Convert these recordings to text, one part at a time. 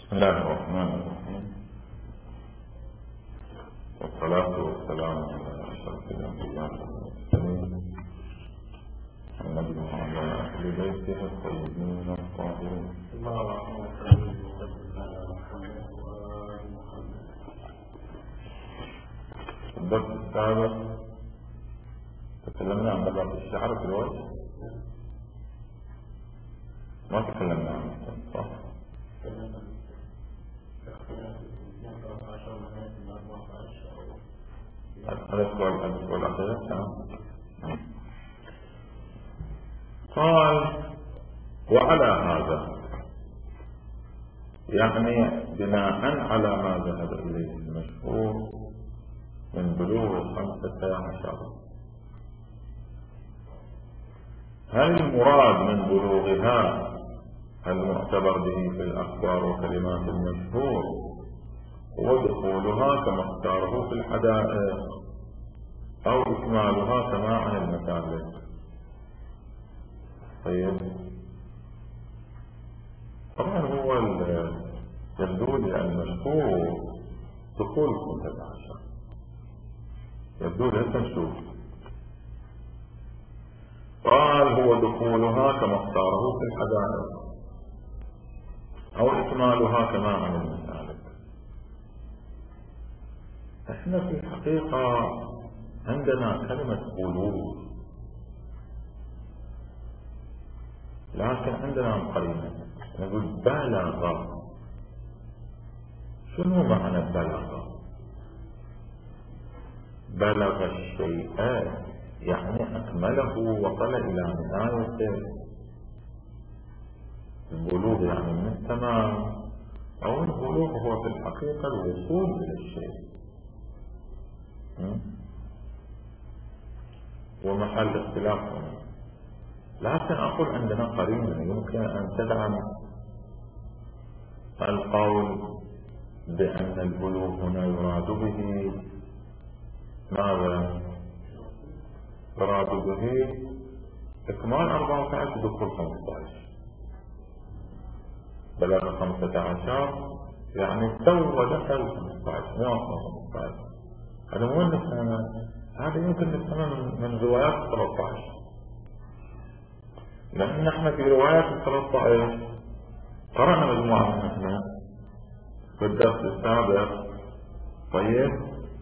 بسم الله الرحمن الرحيم، والصلاة والسلام على أشرف الأنبياء والمرسلين محمد وعلى أهل بيته الطيبين الطاهرين. الدرس السابق تكلمنا عن بلاغة الشعر في الوجه، ما تكلمنا عنه صح؟ هذا السؤال الأخير. قال: وعلى هذا، يعني بناء على ما ذهب إليه المشهور من بلوغ 15، هل المراد من بلوغها المعتبر به في الأخبار وكلمات المشهور هو دخولها كما اختاره في الحدائق، أو إكمالها كما عن المسالك؟ طيب، طبعا هو يبدو لي المشهور دخول 15، يبدو لي هسه نشوف. قال: هو دخولها كما اختاره في الحدائق أو إكمالها كما عن المسالك. احنا في الحقيقة عندنا كلمة بلوغ، لكن عندنا قرينة نقول بلغ. شنو معنى بلغ؟ بلغ الشيء يعني أكمله وصل إلى نهايته. البلوغ يعني من التمام، أو البلوغ هو في الحقيقة الوصول إلى الشيء، ومحل اختلاف هنا. لكن أقول عندنا قرينة يمكن أن تدعم القول بأن البلوغ هنا يراد به ماذا؟ يراد به إكمال 14 دخول 15. بلغ 15 يعني تو دخل 15 115. هذا مو نفهمه، هذا يمكن نفهمه من روايات 13، لأن نحن في روايات 13 قرأنا مجموعة منها في الدرس السابق. طيب،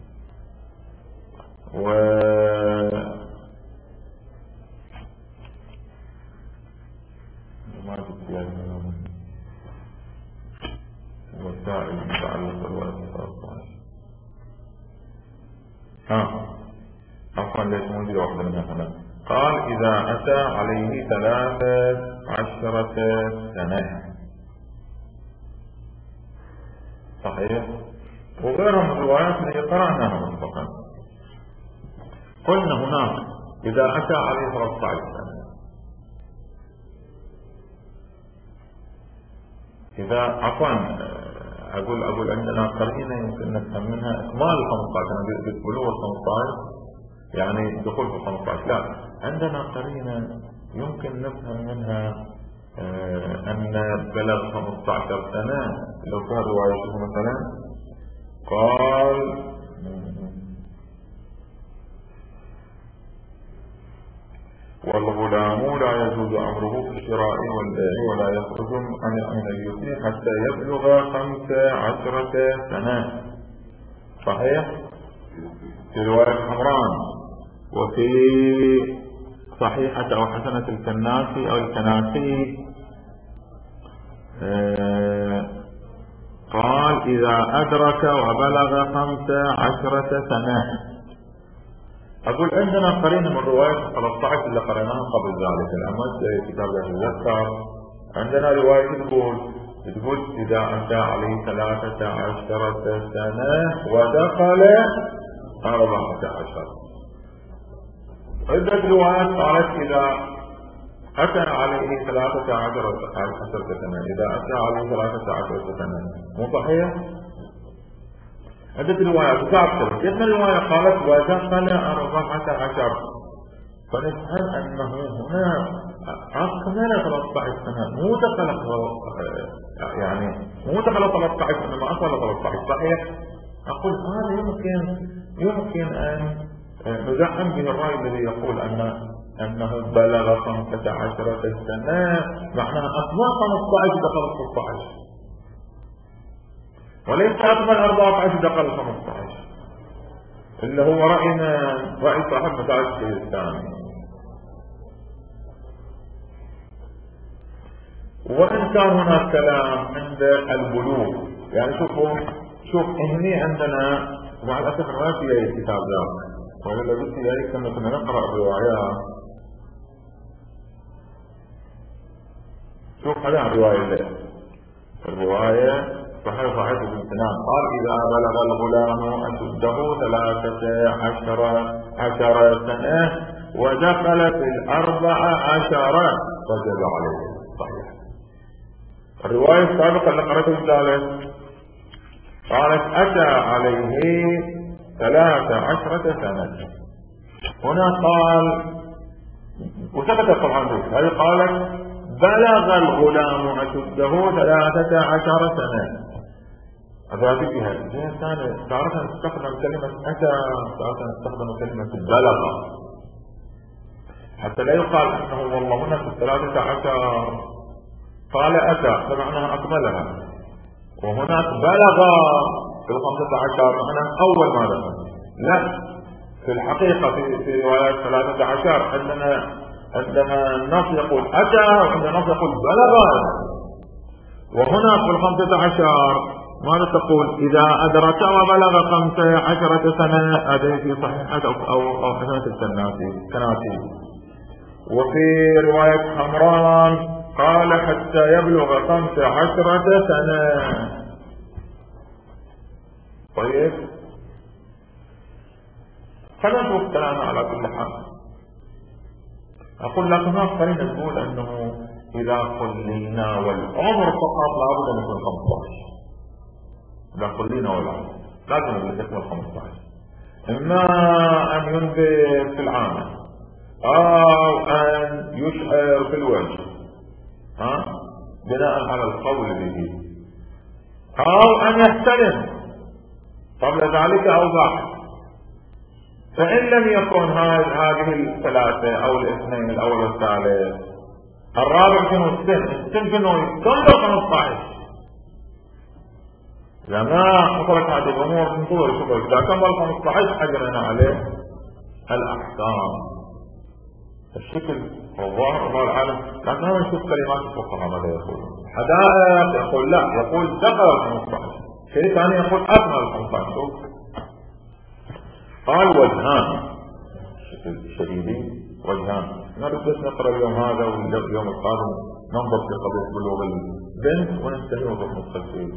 ما جبت وسائل متعلقة برواية 13. عفوا ليس موجودة واحدة منها هنا. قال: إذا أتى عليه 13 سنة. صحيح؟ وغيرها من الروايات التي قرأناها مسبقا قلنا هناك إذا أتى عليه 13 سنة، إذا عفوا أقول عندنا قرينة يمكن نفهم منها إكمال 15، بلوغ 15 يعني دخول في 15. لا، عندنا قرينة يمكن نفهم منها أن بلغ 15 سنة. لو كان روايته مثلا قال: والغلام لا يجوز أمره في الشراء والبيع ولا يخرج عن اليتيم حتى يبلغ 15 سنة. صحيح؟ في رواية حمران، وفي صحيحة أو حسنة الكناسي أو الكناسي قال: إذا أدرك وبلغ 15 سنة. أقول عندنا قرينة من رواية 13 اللي قرأناها قبل ذلك، الأمس كتاب يتذكر. عندنا رواية تقول إذا أتى عليه 13 سنة ودخل 14. عدة روايات قالت إذا أتى عليه 13 سنة، إذا أتى عليه 13 سنة. مو صحيح؟ عدة روايات وكابتر. جدنا الرواية قالت ودخل 14، فنفهم أنه هنا أكمل 13 سنة، مو دخل يعني مو دخل 13 إنما أكمل 13. صحيح؟ أقول هذا يمكن أن ندعم به الرأي الذي يقول أنه بلغ 15 سنة، معناها أكمل 15 دخل 16، وليس أكمل 14 دخل 15، اللي هو رأي صاحب مدارج الثاني. وإن كان هناك كلام عند البلوغ، يعني شوف هني عندنا مع الأسف ما في أي كتاب ذاك، وإذا بدي ذلك كنا نقرأ الروايات. شوف هذا الرواية صحيح بن سنان قال: إذا بلغ الغلام أشده 13 سنة ودخل في 14 وجب عليه. صحيح. الرواية السابقة اللي قرأتها الثالث قالت: أتى عليه 13 سنة. هنا قال وسكت طبعا، هذه قالت: بلغ الغلام أشده 13 سنة. هذه جهة ثانية، تعرف أن نستخدم كلمة أتى، تعرف أن نستخدم كلمة بلغ، حتى لا يقال أنه والله هنا في 13 قال أتى فمعناها أكملها، وهناك بلغ في 15 معناها أول ما دخل. لا، في الحقيقة في روايات 13 عندما النص يقول أتى وعندما النص يقول بلغ. وهنا في 15 ماذا تقول؟ إذا أدرك وبلغ 15 سنة، هذه في صحيحة أو حسنة الكناسي. وفي رواية حمران قال: حتى يبلغ 15 سنة. طيب، خلينا نشوف كلامنا على كل حال. أقول لك هناك قرينة تقول أنه إذا قلنا والعمر فقط لابد أن يكون 15. إذا قلنا والعمر لازم أن يكون 15، إما أن ينبت في العامة أو أن يشعر في الوجه بناء على القول به، أو أن يحترم قبل ذلك أو بعد. فإن لم يكن هذه الثلاثة أو الاثنين الأول والثالث، الرابع شنو السن شنو يكمل 15. لما حصلت هذه الأمور ننظر شوف إذا كمل 15 حجرنا عليه الأحكام. الشكل والظاهر الله العالم، لكن هذا نشوف كلمات الفقهاء ماذا يقولون. حدائق يقول لا، يقول دخل 15. شيء ثاني يقول أكمل 15. قال وجهان شديدين، وجهان. بس نقرأ اليوم هذا واليوم القادم ننظر في قضية بلوغ البنت وننتهي ونندخل في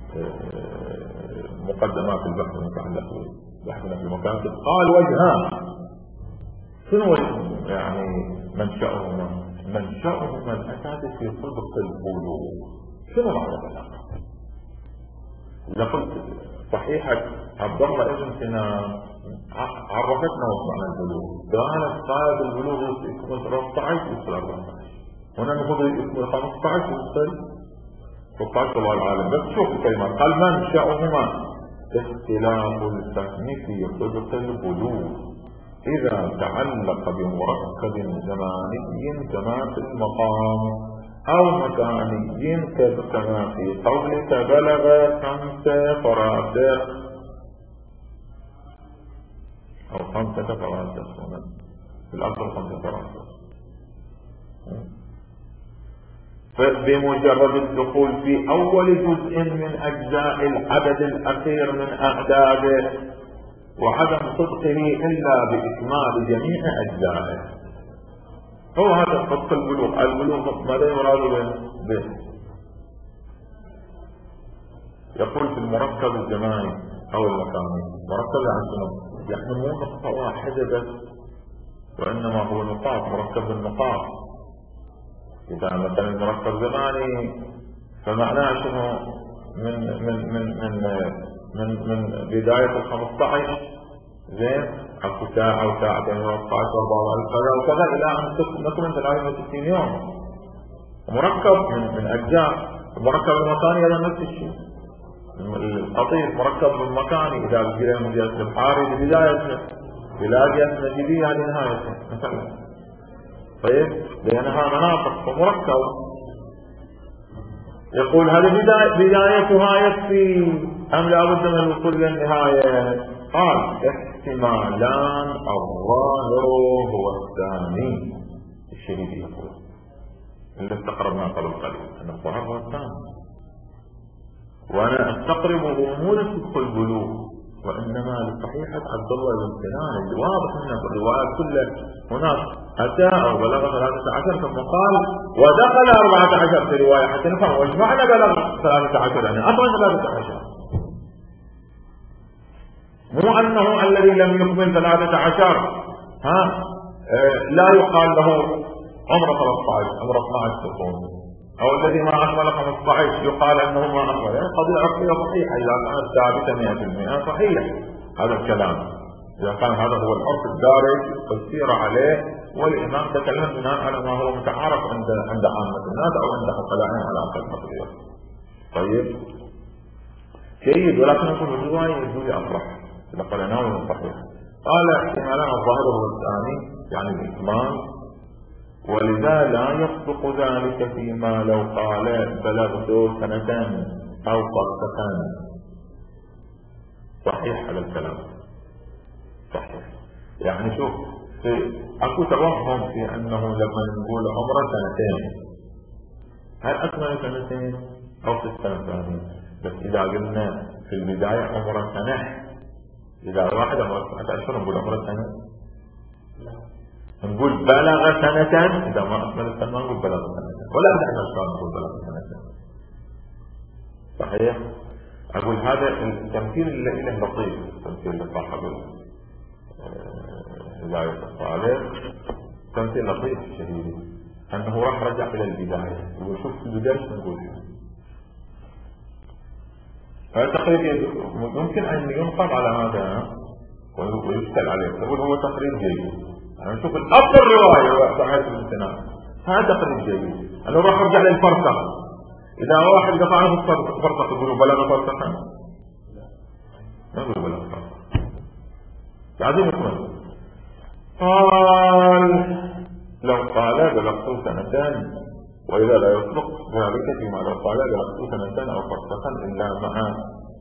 مقدمات البحث المتعلق بحثنا في المكان. قال وجهان. شنو يعني منشأهما الأساس في صدق البلوغ. شنو معنى العلاقة؟ إذا قلت صحيحة عبد الله ابن سنان عرفتنا معنى البلوغ، قالت قائد البلوغ يكون 13 يصل 14، هنا المفروض يكون 15 يصل 16. الله العالم. بس شوف الكلمات، قال منشأهما اختلاف الفهم في صدق البلوغ إذا تعلق بمركب زماني كما في المقام أو مكاني كما في قولك بلغ 5 فراسخ أو 5 فراسخ، في الأصل 5 فراسخ. فبمجرد الدخول في أول جزء من أجزاء العدد الأخير من أعداده وعدم صدقه إلا بإكمال جميع أجزائه، هو هذا صدق البلوغ. البلوغ ماذا يراد به؟ يقول في المركب الزماني أو المكاني. مركب يعني مو نقطة واحدة بس، وإنما هو نقاط، مركب النقاط. إذا مثلا مركب زماني فمعناه شنو؟ من بداية 15 زين اكو ساعة وساعتين و14 كذا وكذا الى ان نكمل 63 يوم. مركب من اجزاء. المركب المكاني هذا نفس الشيء. القطيف مركب من مكاني، اذا بقي من جهة الحاري لبدايته الى جهة نجدية لنهايته مثلا. طيب لانها مناطق فمركبة. يقول هل بدايتها يكفي ام لا بد من الوصول الى النهاية؟ قال احتمالان الظاهر هو الثاني. الشهيد يقول اللي استقربنا قبل قليل ان الظاهر هو الثاني، وانا استقرب مو لصدق البلوغ وانما لصحيحة عبد الله بن سنان اللي واضح منها في الروايات كلها. هناك اتى او بلغ 13 ثم قال ودخل 14 في رواية حتى نفهم وش معنى بلغ 13 يعني اصلا 13. مو انه الذي لم يكمل 13 لا يقال له عمر 13 عمر 12 تكون، او الذي ما اكمل 15 يقال انه ما اكمل. يعني قضية عقلية صحيحة اذا كانت ثابتة 100% صحيح هذا الكلام، اذا كان هذا هو العرف الدارج والسيرة عليه والامام تكلم بناء على ما هو متعارف عند عامة الناس او عند عقلائهم على اقل تقدير. طيب جيد، ولكن نقول الرواية يجوز اصلح اذا قلناه من صحيح. قال احتمالان الظاهر هو الثاني يعني الاكمال، ولذا لا يصدق ذلك فيما لو قال بلغت سنة او فرقة. صحيح هذا الكلام صحيح. يعني شوف اكو توهم في انه لما نقول عمره سنتين هل اكمل سنتين او في السنة الثانية؟ بس اذا قلنا في البداية عمره سنة، اذا واحد عمره سنة اشهر نقول عمره سنة؟ نقول بلغ سنة. اذا ما اكمل السنة نقول بلغ سنة، ولا بدنا نقول بلغ سنة. صحيح. اقول هذا التمثيل اللي له لطيف، التمثيل لصاحب هداية الصالح تمثيل لطيف شديد، انه راح رجع الى البداية يقول شوف في البداية شو نقول فيه. هذا تقرير ممكن ان ينقض على هذا ويشتغل عليه. تقول هو تقرير جيد، يعني نشوف الافضل رواية صحيح الامتنان هذا تقرير جيد انه راح رجع للفرقة. اذا واحد قطع عنه فرقة يقولوا بلغ فرقة، ما يقولوا بلغ فرقة عظيم يكون. قال لو قال بلغت سنتين، وإذا لا يطلق ذلك فيما لو قال بلغت سنتين أو فرقة إلا مع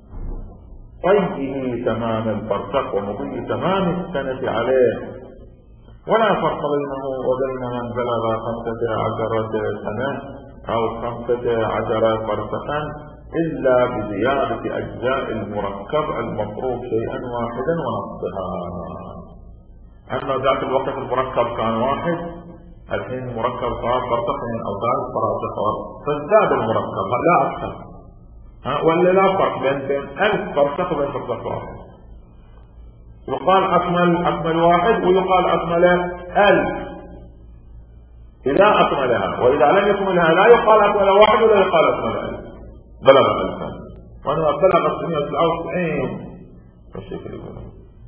طيه تمام الفرق ومضي تمام السنة عليه، ولا فرق بينه وبين من بلغ 15 سنة أو 15 فرقة إلا بزيادة أجزاء المركب المطروب شيئا واحدا ونصها. أما ذاك الوقت المركب كان واحد، الحين المركب صار فرقتين أو 3 فرق فازداد المركب لا أكثر. ولا لا فرق بين 1000 فرق وبين فرق واحد. يقال أكمل واحد ويقال أكمل 1000 إذا أكملها، وإذا لم يكملها لا يقال أكمل واحد ولا يقال أكمل 1000. بلغ 1000 وأنا بلغ 999 فالشيء يقول.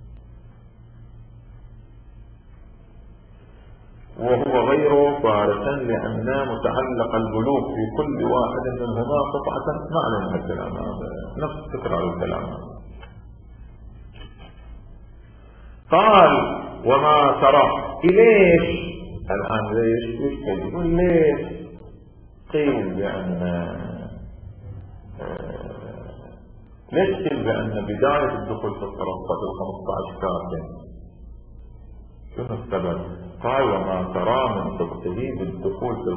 وهو غير فارق لأن متعلق البلوغ في كل واحد منهما قطعة معنى من الكلام هذا نفس تكرار الكلام. قال وما ترى ليش الآن ليش يقول ليش قيل بأن ليش قيل بأن بداية الدخول في الطرقات 15 كافٍ؟ شنو السبب؟ قال وما ترى من تبتدي بالدخول في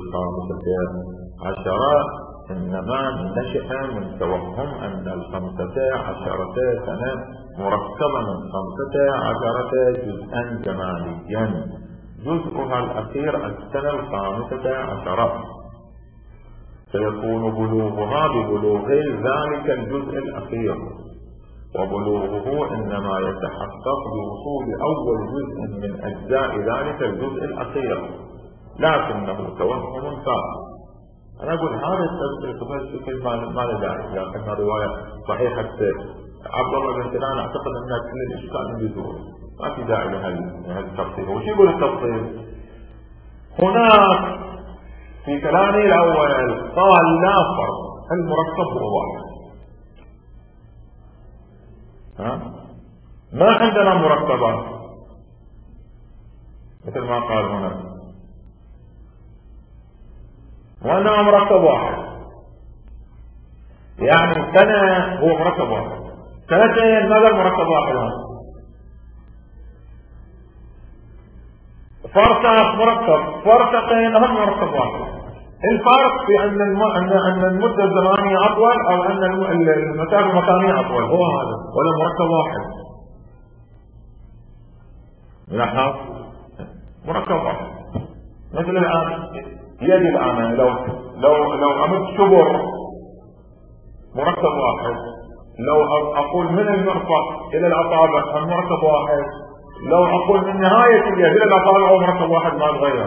15 إنما نشأ من توهم أن 15 سنة مركبة من 15 جزءا زمانيا، جزءها الأخير السنة 15 سيكون بلوغها ببلوغ ذلك الجزء الأخير، وبلوغه إنما يتحقق بوصول أول جزء من أجزاء ذلك الجزء الأخير، لكنه توهم فاسد. أنا أقول هذا التفسير ما له داعي، لكن رواية صحيحة عبد الله بن سنان اعتقد ان كل الاشكال بيزور، ما في داعي لهذا التفصيل. وش يقول التفصيل؟ هناك في كلامه الاول قال لا فرق، المركب هو واحد. ما عندنا مركبات مثل ما قال هنا، وانما مركب واحد. يعني سنة هو مركب واحد، سنتين ماذا مركب واحد؟ فرسخ مركب، فرسخين هم مركب واحد. الفرق في ان المدة الزمانية اطول او ان المسافة المكانية اطول، هو هذا، ولا مركب واحد. لاحظ مركب واحد. مثل الان يدي الان لو امد شبر مركب واحد، لو اقول من المرفق الى الاصابع هم مركب واحد، لو اقول من نهاية اليد الى الاصابع هو مركب واحد ما تغير.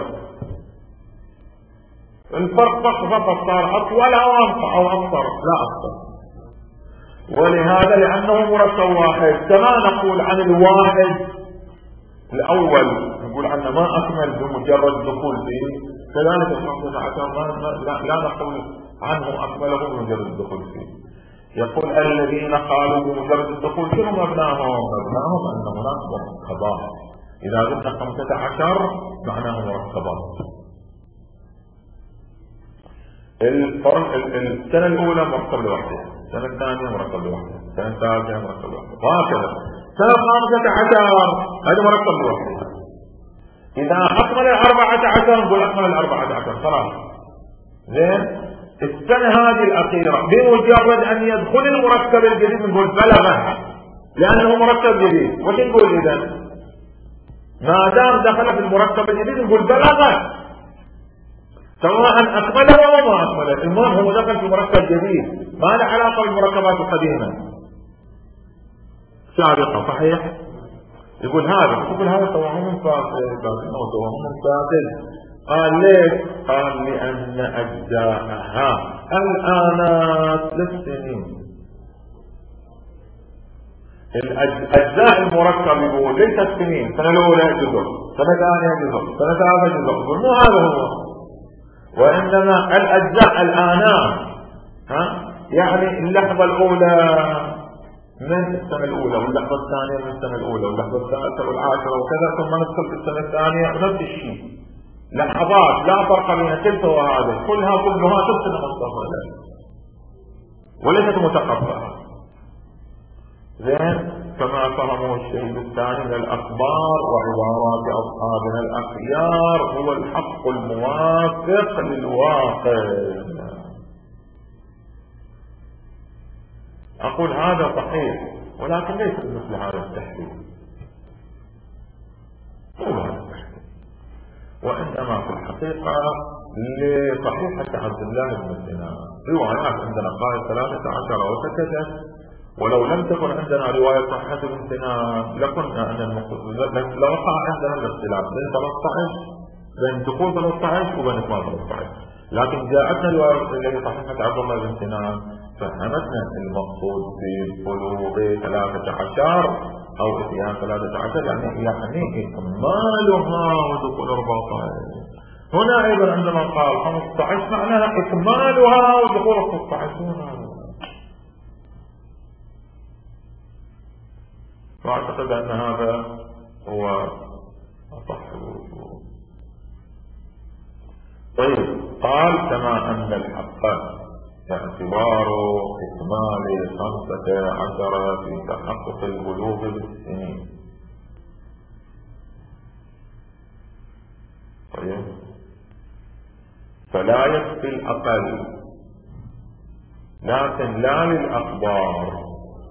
الفرق فقط صار اطول او اقصر، لا اقصر. ولهذا لانه مركب واحد كما نقول عن الواحد الاول نقول عنه ما اكمل بمجرد دخول فيه، كذلك ال15 لا نقول عنه اكمله بمجرد الدخول فيه. يقول الذين قالوا بمجرد الدخول شنو مبناهم؟ مبناهم ان هناك مركبات. اذا قلنا 15 معناه مركبات. السنة الأولى مركب لوحده، السنة الثانية مركب لوحده، السنة الثالثة مركب لوحده، وهكذا. السنة 15 هذا مركب لوحده. إذا أكمل 14 نقول أكمل 14 خلاص. زين؟ السنة هذه الأخيرة بمجرد أن يدخل المركب الجديد نقول بلغه، لأنه مركب جديد. وش نقول إذا؟ ما دام دخل في المركب الجديد نقول بلغه، سواء أكمله أو ما أكمله، المهم هو دخل في مركب جديد ما له علاقة بالمركبات القديمة سابقة. صحيح؟ يقول هذا توهم فاسد، توهم فاسد. قال ليش؟ قال لأن أجزاءها الآنات للسنين. الأجزاء المركب يقول ليس السنين، سنة الأولى جزء، سنة ثانية جزء، سنة ثالثة جزء، يقول مو هذا هو، وإنما الأجزاء الآنات. يعني اللحظة الأولى من السنة الأولى، واللحظة الثانية من السنة الأولى، واللحظة الثالثة والعاشرة وكذا، ثم ندخل في السنة الثانية نفس الشيء. لحظات لا فرق بين تلك وهذا، كلها تبطن مصطفى وليست متقبلة. زين؟ كما فهموا الشهيد الثاني من الأخبار وعبارات أصحابنا الأخيار هو الحق الموافق للواقع. أقول هذا صحيح، ولكن ليس مثل هذا التحليل، وإنما في الحقيقة لصحيحة عبد الله بن سنان روايات عندنا قال 13 وسكتت. ولو لم تكن عندنا رواية صحيحة بن سنان لكنا أن لوقع عندنا الاختلاف بين 13 بين دخول 13 وبين إكمال 13. لكن جاءتنا رواية التي صحيحة عبد الله بن سنان فهمتنا المقصود ببلوغ 13 أو اتيان 13 يعني إكمالها ودخول 14. هنا أيضا عندما قال 15 معناها إكمالها ودخول 16. فأعتقد أن هذا هو أصح الوجوه. طيب قال كما أن الحق اعتبار إكمال 15 في تحقق البلوغ بالسنين. طيب فلا يكفي الأقل، لكن لا للأخبار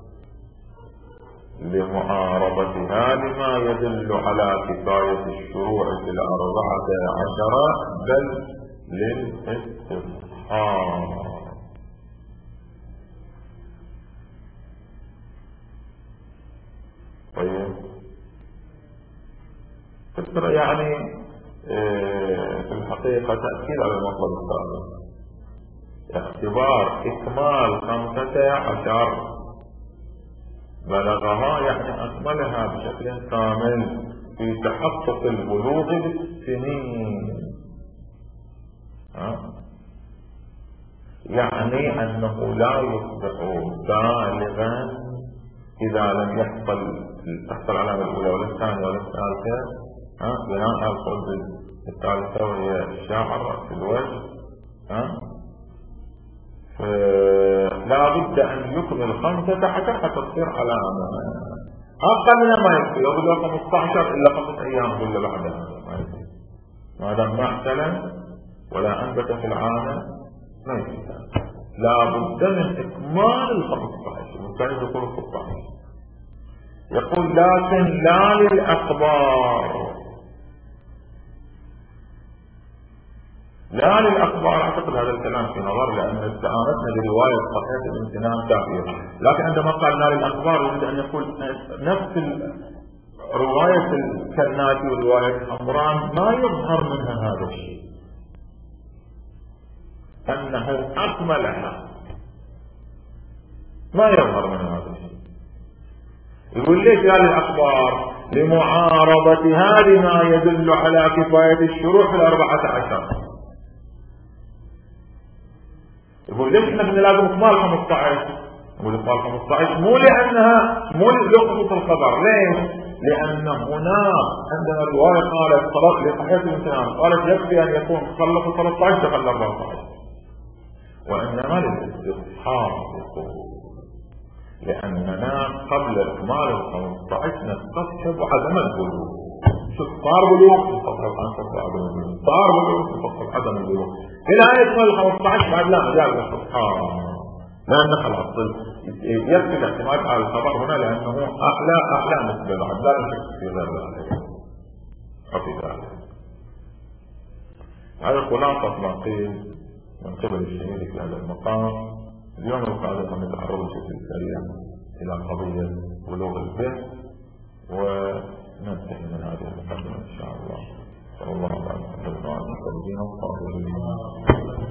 لمعارضتها لما يدل على كفاية الشروع في 14 بل للاستصحاب. طيب فكرة يعني في الحقيقة تأكيد على المطلب السابق، اعتبار إكمال 15 بلغها يعني أكملها بشكل كامل في تحقق البلوغ بالسنين. يعني أنه لا يصبح بالغا إذا لم تحصل العلامة الأولى ولا الثانية ولا الثالثة، بناء على القول الثالثة وهي الشعر في الوجه، لا بد أن يكمل 5 حتى تصير علامة. أقل ما يكفي يقول 15 إلا 5 أيام ولا بعدها ما دام ما احتلم ولا أنبت في العانة ما يكفي. لا بد من إكمال 15 وكان يقول 16. يقول لكن لا للأخبار، لا للأخبار. أعتقد هذا الكلام في نظر، لأن استعانتنا برواية صحيح الامتنان كافية، لكن عندما قال لا للأخبار يريد أن يقول نفس رواية الكرناتي ورواية عمران ما يظهر منها هذا الشيء، أنه أكملها، ما يظهر منها هذا الشيء. يقول ليش لا للأخبار؟ لمعارضة هذه ما يدل على كفاية الشروع في 14. يقول ليش احنا بدنا لازم اكمال 15؟ يقول اكمال 15 مو لانها مو لقطة الخبر، ليش؟ لان هناك عندنا الرواية قالت صلاة لصحيح الامتنان قالت يكفي ان يكون خلص 13 دخل 14، وانما للاستصحاب يقول لاننا قبل اكمال 15 نستصحب عدم البلوغ. شوف صار بلوغ نفصل عن عدم البلوغ، صار بلوغ نفصل عدم البلوغ الى يكمل 15 بعد لا مجال الاستصحاب، لان خلاص يكفي الاعتماد على الخبر هنا لانه احلى نسبه بعد لا نشك في غير ذلك او في ذلك. هذا خلاصه ما قيل من قبل الشهيد في هذا المقام. اليوم القادم نتعرض بشكل سريع الى قضيه بلوغ البنت وننتهي من هذه المقدمه ان شاء الله. صلى الله عليه وسلم وعلى اله وصحبه.